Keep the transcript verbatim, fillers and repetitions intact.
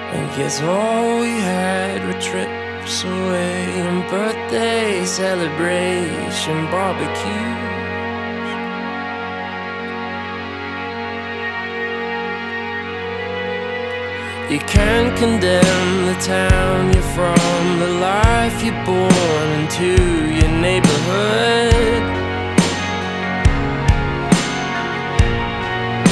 I guess all we had were trips away and birthday celebration barbecues. You can't condemn the town you're from, the life you're born into, your neighborhood.